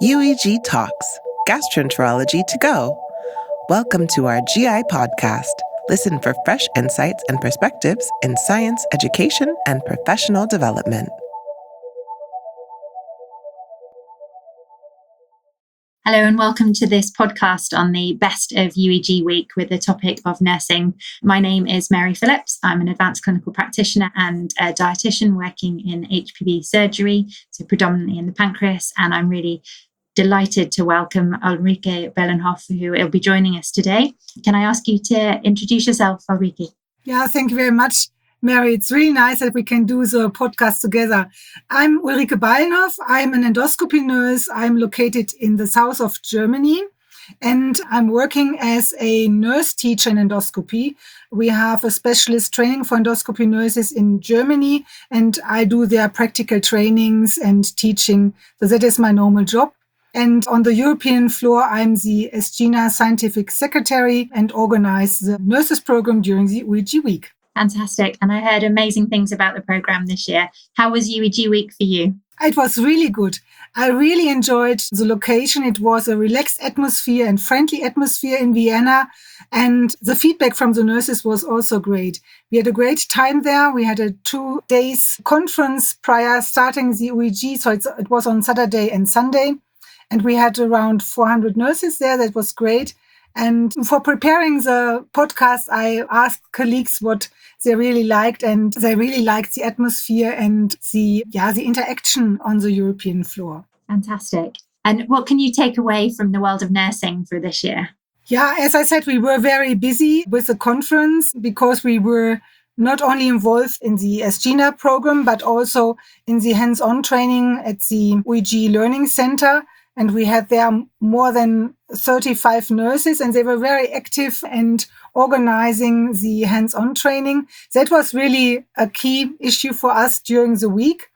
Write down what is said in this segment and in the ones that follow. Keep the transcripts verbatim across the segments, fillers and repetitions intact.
U E G Talks, Gastroenterology to Go. Welcome to our G I podcast. Listen for fresh insights and perspectives in science, education, and professional development. Hello and welcome to this podcast on the best of U E G week with the topic of nursing. My name is Mary Phillips. I'm an advanced clinical practitioner and a dietitian working in H P V surgery, so predominantly in the pancreas. And I'm really delighted to welcome Ulrike Bellenhoff, who will be joining us today. Can I ask you to introduce yourself, Ulrike? Yeah, thank you very much, Mary. It's really nice that we can do the podcast together. I'm Ulrike Bellenhoff. I'm an endoscopy nurse. I'm located in the south of Germany, and I'm working as a nurse teacher in endoscopy. We have a specialist training for endoscopy nurses in Germany, and I do their practical trainings and teaching. So that is my normal job. And on the European floor, I'm the ESGINA scientific secretary and organize the nurses program during the U E G week. Fantastic. And I heard amazing things about the program this year. How was U E G week for you? It was really good. I really enjoyed the location. It was a relaxed atmosphere and friendly atmosphere in Vienna. And the feedback from the nurses was also great. We had a great time there. We had a two days conference prior starting the U E G. So it's, it was on Saturday and Sunday. And we had around four hundred nurses there. That was great. And for preparing the podcast, I asked colleagues what they really liked, and they really liked the atmosphere and the yeah the interaction on the European floor. Fantastic. And what can you take away from the world of nursing for this year? Yeah, as I said, we were very busy with the conference because we were not only involved in the ESGINA program, but also in the hands-on training at the U E G Learning Center. And we had there more than thirty-five nurses, and they were very active and organizing the hands-on training. That was really a key issue for us during the week.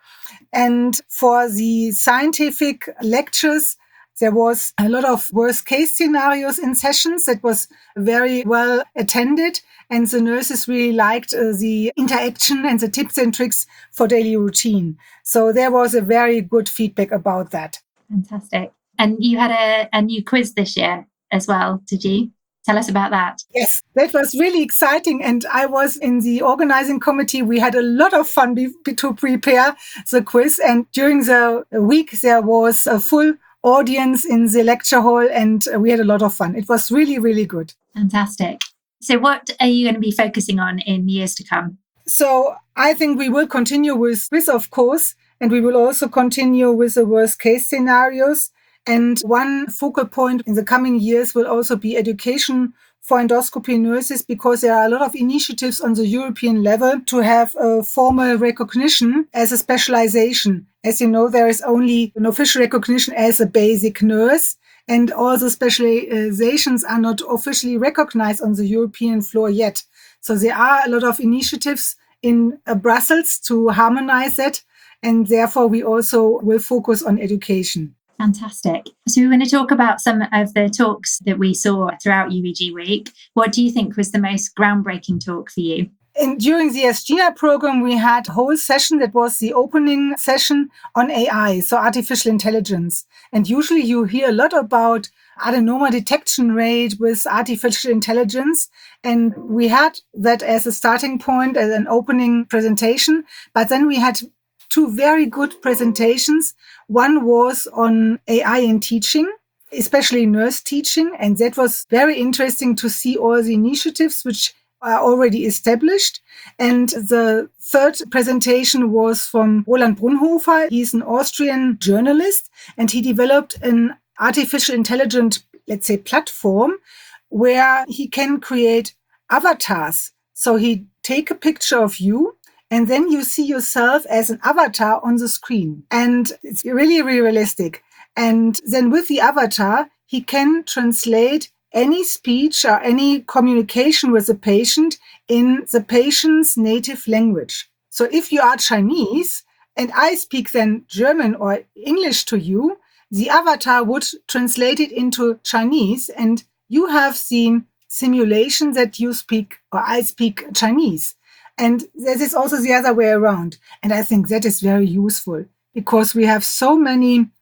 And for the scientific lectures, there was a lot of worst-case scenarios in sessions that was very well attended. And the nurses really liked uh, the interaction and the tips and tricks for daily routine. So there was a very good feedback about that. Fantastic. And you had a, a new quiz this year as well, did you? Tell us about that. Yes, that was really exciting. And I was in the organizing committee. We had a lot of fun be- to prepare the quiz. And during the week, there was a full audience in the lecture hall, and we had a lot of fun. It was really, really good. Fantastic. So what are you going to be focusing on in years to come? So I think we will continue with this, of course. And we will also continue with the worst case scenarios. And one focal point in the coming years will also be education for endoscopy nurses, because there are a lot of initiatives on the European level to have a formal recognition as a specialization. As you know, there is only an official recognition as a basic nurse, and all the specializations are not officially recognized on the European floor yet. So there are a lot of initiatives in uh, Brussels to harmonize that. And therefore, we also will focus on education. Fantastic. So we're going to talk about some of the talks that we saw throughout U E G week. What do you think was the most groundbreaking talk for you? And during the ESGINA program, we had a whole session that was the opening session on A I, so artificial intelligence. And usually you hear a lot about adenoma detection rate with artificial intelligence. And we had that as a starting point, as an opening presentation. But then we had two very good presentations. One was on A I in teaching, especially nurse teaching. And that was very interesting to see all the initiatives which are already established. And the third presentation was from Roland Brunhofer. He's an Austrian journalist, and he developed an artificial intelligent, let's say, platform where he can create avatars. So he take a picture of you, and then you see yourself as an avatar on the screen. And it's really realistic. And then with the avatar, he can translate any speech or any communication with the patient in the patient's native language. So if you are Chinese and I speak then German or English to you, the avatar would translate it into Chinese, and you have seen simulation that you speak or I speak Chinese. And that is also the other way around. And I think that is very useful because we have so many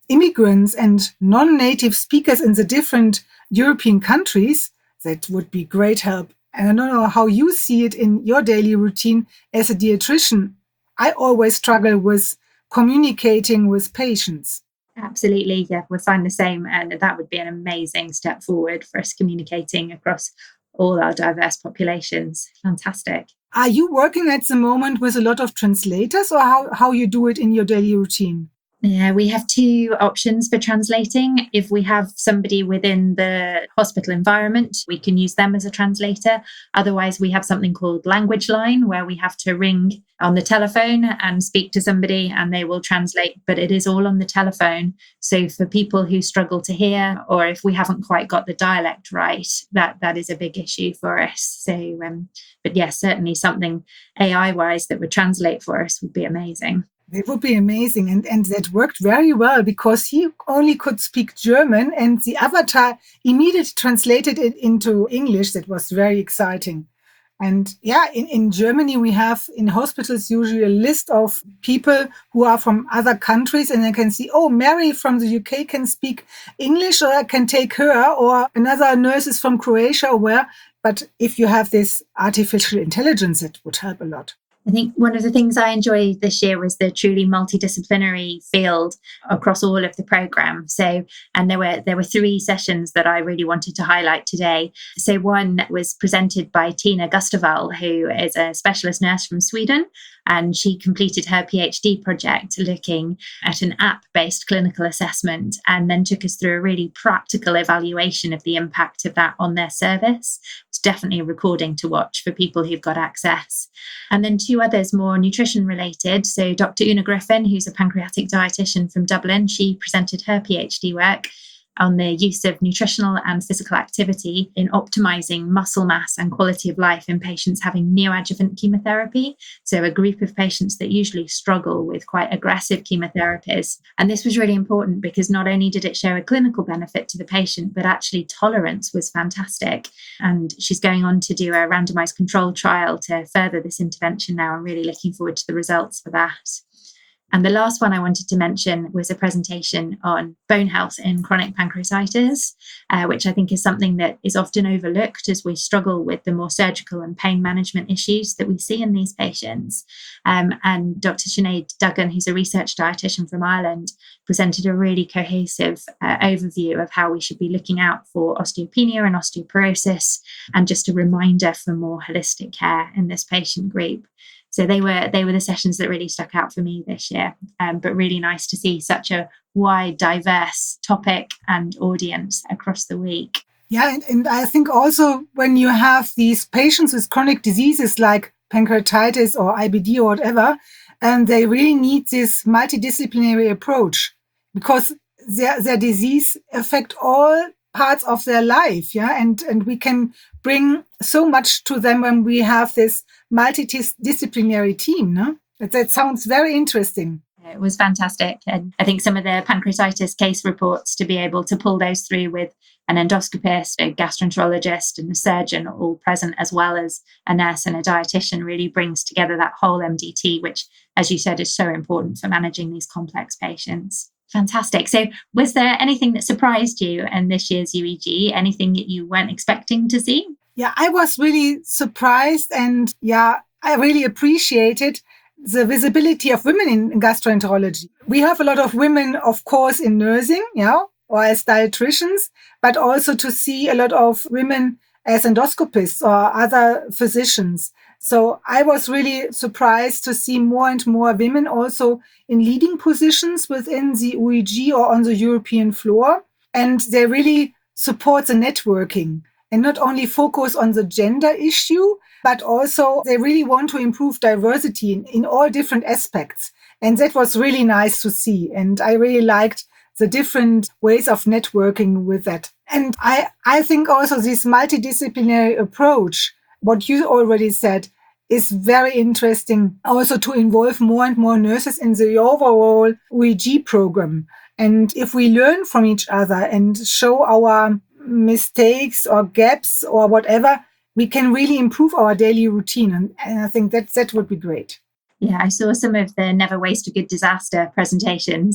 immigrants and non-native speakers in the different European countries, that would be great help. And I don't know how you see it in your daily routine as a dietitian. I always struggle with communicating with patients. Absolutely. Yeah, we'll find the same. And that would be an amazing step forward for us communicating across all our diverse populations. Fantastic. Are you working at the moment with a lot of translators, or how, how you do it in your daily routine? Yeah, we have two options for translating. If we have somebody within the hospital environment, we can use them as a translator. Otherwise, we have something called Language Line, where we have to ring on the telephone and speak to somebody and they will translate, but it is all on the telephone. So for people who struggle to hear, or if we haven't quite got the dialect right, that, that is a big issue for us. So, um, but yes, certainly something A I-wise that would translate for us would be amazing. It would be amazing. And, and that worked very well because he only could speak German and the avatar immediately translated it into English. That was very exciting. And yeah, in, in Germany, we have in hospitals usually a list of people who are from other countries, and I can see, oh, Mary from the U K can speak English, or I can take her, or another nurse is from Croatia or where. But if you have this artificial intelligence, it would help a lot. I think one of the things I enjoyed this year was the truly multidisciplinary field across all of the program. So, and there were there were three sessions that I really wanted to highlight today. So one was presented by Tina Gustavall, who is a specialist nurse from Sweden, and she completed her PhD project looking at an app-based clinical assessment, and then took us through a really practical evaluation of the impact of that on their service. It's definitely a recording to watch for people who've got access. And then two others more nutrition related. So Doctor Una Griffin, who's a pancreatic dietitian from Dublin, she presented her PhD work on the use of nutritional and physical activity in optimizing muscle mass and quality of life in patients having neoadjuvant chemotherapy. So a group of patients that usually struggle with quite aggressive chemotherapies. And this was really important because not only did it show a clinical benefit to the patient, but actually tolerance was fantastic. And she's going on to do a randomized controlled trial to further this intervention now. I'm really looking forward to the results for that. And the last one I wanted to mention was a presentation on bone health in chronic pancreatitis, uh, which I think is something that is often overlooked as we struggle with the more surgical and pain management issues that we see in these patients. Um, and Doctor Sinead Duggan, who's a research dietitian from Ireland, presented a really cohesive uh, overview of how we should be looking out for osteopenia and osteoporosis, and just a reminder for more holistic care in this patient group. So they were they were the sessions that really stuck out for me this year, um, but really nice to see such a wide, diverse topic and audience across the week. Yeah, and, and I think also when you have these patients with chronic diseases like pancreatitis or I B D or whatever, and they really need this multidisciplinary approach because their their disease affect all parts of their life, yeah, and and we can bring so much to them when we have this multidisciplinary team, no? That, that sounds very interesting. It was fantastic. And I think some of the pancreatitis case reports, to be able to pull those through with an endoscopist, a gastroenterologist and a surgeon all present, as well as a nurse and a dietitian, really brings together that whole M D T, which, as you said, is so important for managing these complex patients. Fantastic. So was there anything that surprised you in this year's U E G? Anything that you weren't expecting to see? Yeah, I was really surprised, and yeah, I really appreciated the visibility of women in gastroenterology. We have a lot of women, of course, in nursing, yeah, or as dietitians, but also to see a lot of women as endoscopists or other physicians. So I was really surprised to see more and more women also in leading positions within the U E G or on the European floor. And they really support the networking and not only focus on the gender issue, but also they really want to improve diversity in, in all different aspects. And that was really nice to see. And I really liked the different ways of networking with that. And I, I think also this multidisciplinary approach, what you already said, is very interesting also to involve more and more nurses in the overall U E G program. And if we learn from each other and show our mistakes or gaps or whatever, we can really improve our daily routine. And, and I think that that would be great. Yeah, I saw some of the Never Waste a Good Disaster presentations.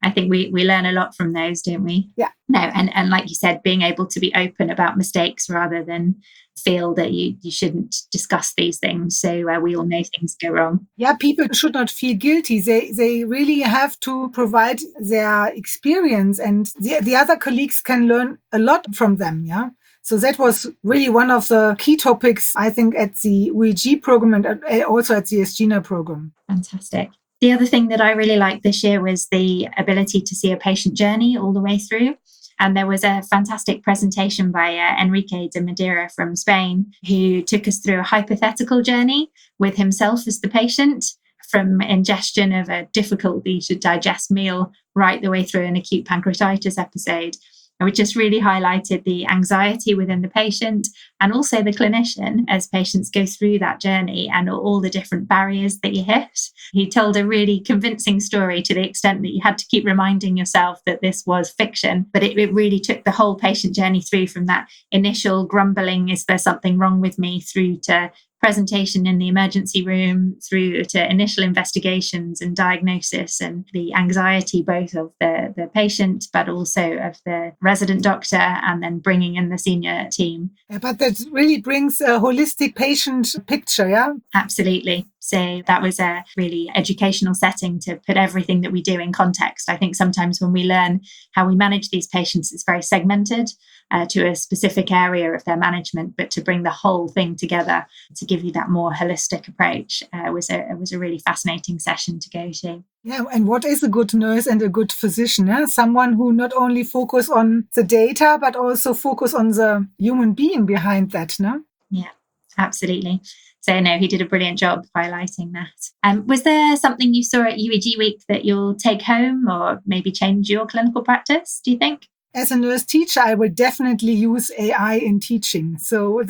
I think we we learn a lot from those, don't we? Yeah. No, and, and like you said, being able to be open about mistakes rather than feel that you, you shouldn't discuss these things. So uh, we all know things go wrong. Yeah, people should not feel guilty. They they really have to provide their experience, and the, the other colleagues can learn a lot from them. Yeah. So that was really one of the key topics, I think, at the U E G program and also at the ESGINA program. Fantastic. The other thing that I really liked this year was the ability to see a patient journey all the way through. And there was a fantastic presentation by uh, Enrique de Madeira from Spain, who took us through a hypothetical journey with himself as the patient, from ingestion of a difficulty to digest meal right the way through an acute pancreatitis episode. And we just really highlighted the anxiety within the patient and also the clinician as patients go through that journey and all the different barriers that you hit. He told a really convincing story to the extent that you had to keep reminding yourself that this was fiction, but it, it really took the whole patient journey through from that initial grumbling, is there something wrong with me, through to presentation in the emergency room, through to initial investigations and diagnosis, and the anxiety both of the, the patient but also of the resident doctor, and then bringing in the senior team. Yeah, but that really brings a holistic patient picture, yeah? Absolutely. So that was a really educational setting to put everything that we do in context. I think sometimes when we learn how we manage these patients, it's very segmented uh, to a specific area of their management, but to bring the whole thing together to give you that more holistic approach uh, was a it was a really fascinating session to go to. Yeah, and what is a good nurse and a good physician? Eh? Someone who not only focus on the data, but also focus on the human being behind that, no? Yeah, absolutely. So no, he did a brilliant job highlighting that. Um, was there something you saw at U E G Week that you'll take home or maybe change your clinical practice, do you think? As a nurse teacher, I will definitely use A I in teaching. So,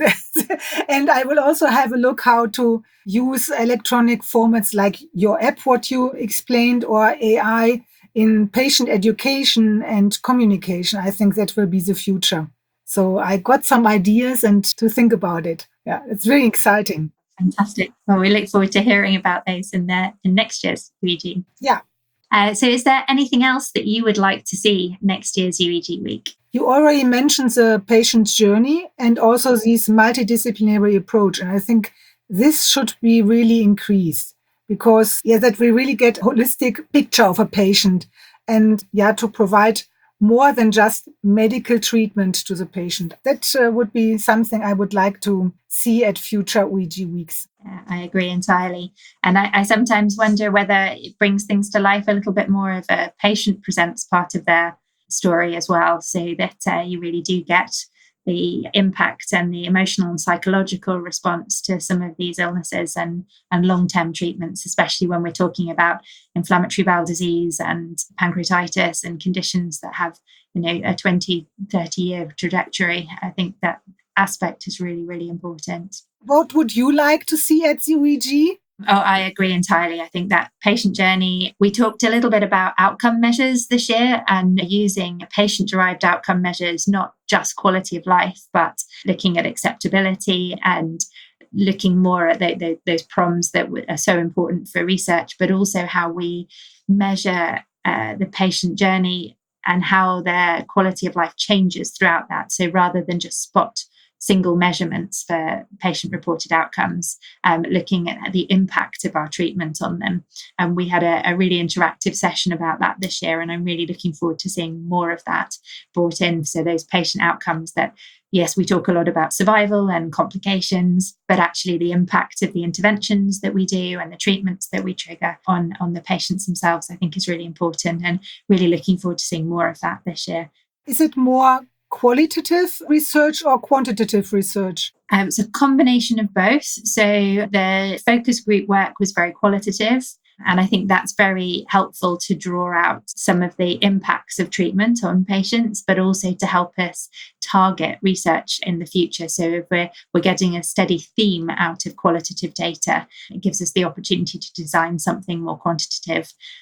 and I will also have a look how to use electronic formats like your app, what you explained, or A I in patient education and communication. I think that will be the future. So I got some ideas and to think about it. Yeah, it's really exciting. Fantastic. Well, we look forward to hearing about those in the in next year's U E G. Yeah. Uh, so is there anything else that you would like to see next year's U E G Week? You already mentioned the patient's journey and also this multidisciplinary approach. And I think this should be really increased because, yeah, that we really get a holistic picture of a patient and, yeah, to provide more than just medical treatment to the patient. That uh, would be something I would like to see at future U E G weeks. Yeah, I agree entirely. And I, I sometimes wonder whether it brings things to life a little bit more of a patient presents part of their story as well, so that uh, you really do get the impact and the emotional and psychological response to some of these illnesses and, and long-term treatments, especially when we're talking about inflammatory bowel disease and pancreatitis and conditions that have, you know, a twenty, thirty year trajectory. I think that aspect is really, really important. What would you like to see at U E G? Oh, I agree entirely. I think that patient journey, we talked a little bit about outcome measures this year and using patient-derived outcome measures, not just quality of life, but looking at acceptability and looking more at the, the, those prompts that are so important for research, but also how we measure uh, the patient journey and how their quality of life changes throughout that. So rather than just spot single measurements for patient-reported outcomes, um, looking at the impact of our treatment on them. And we had a, a really interactive session about that this year, and I'm really looking forward to seeing more of that brought in. So those patient outcomes that, yes, we talk a lot about survival and complications, but actually the impact of the interventions that we do and the treatments that we trigger on, on the patients themselves, I think is really important, and really looking forward to seeing more of that this year. Is it more qualitative research or quantitative research? Um, it's a combination of both. So the focus group work was very qualitative, and I think that's very helpful to draw out some of the impacts of treatment on patients, but also to help us target research in the future. So if we're, we're getting a steady theme out of qualitative data, it gives us the opportunity to design something more quantitative.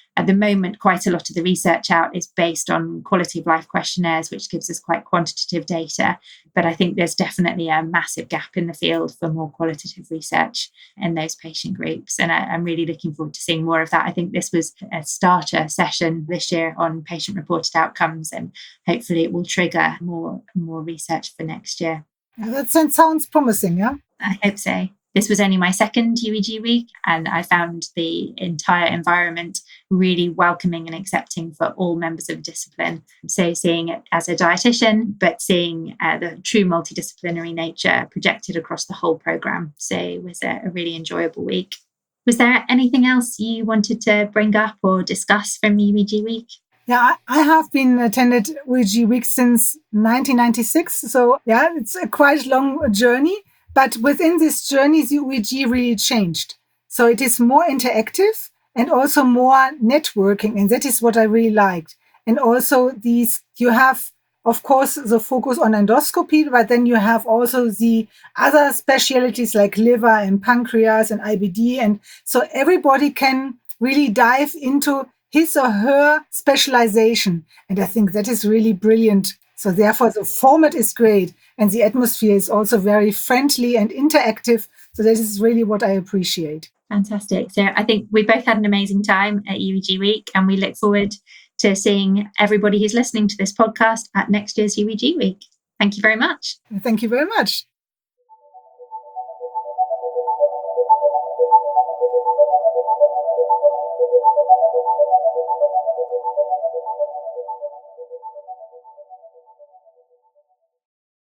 At the moment, quite a lot of the research out is based on quality of life questionnaires, which gives us quite quantitative data. But I think there's definitely a massive gap in the field for more qualitative research in those patient groups. And I, I'm really looking forward to seeing more of that. I think this was a starter session this year on patient-reported outcomes, and hopefully it will trigger more, more research for next year. Yeah, that sounds promising, yeah? I hope so. This was only my second U E G week, and I found the entire environment really welcoming and accepting for all members of discipline. So seeing it as a dietitian, but seeing uh, the true multidisciplinary nature projected across the whole programme. So it was a, a really enjoyable week. Was there anything else you wanted to bring up or discuss from U E G week? Yeah, I have been attended U E G week since nineteen ninety-six. So yeah, it's a quite long journey. But within this journey, the U E G really changed. So it is more interactive and also more networking. And that is what I really liked. And also these, you have, of course, the focus on endoscopy, but then you have also the other specialties like liver and pancreas and I B D. And so everybody can really dive into his or her specialization. And I think that is really brilliant. So therefore, the format is great. And the atmosphere is also very friendly and interactive. So this is really what I appreciate. Fantastic. So I think we both had an amazing time at U E G week, and we look forward to seeing everybody who's listening to this podcast at next year's U E G week. Thank you very much. Thank you very much.